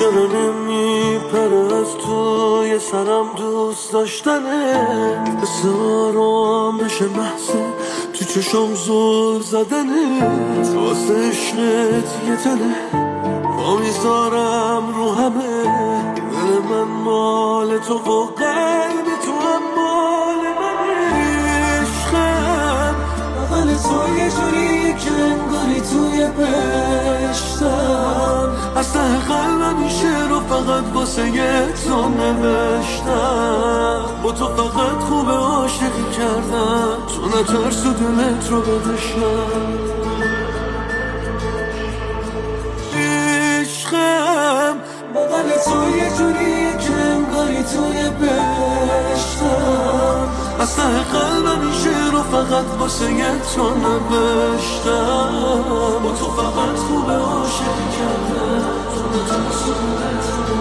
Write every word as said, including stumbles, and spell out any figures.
چرا نمیپره از توی سرم دوست داشتنه، مثل آرامش محضه تو چشم زل زدنه، واسه عشقت یه تنه با میذارم رو همه، دل من مال تو و قلب تو هم مال منه. عشقم بغل تو یه جوری که انگاری توی بهشتم، از ته قلبم این شعر رو فقط واسه یه تو نوشتم، با تو فقط خوب عاشقی کردم، تو نترس و دلت رو بدشم. عشقم بغل تو یه جوری که انگاری توی بهشتم، از ته قلبم این شعر رو فقط واسه یه تو نوشتم، با تو فقط خوب عاشقی کردم، تو نترس و دلت رو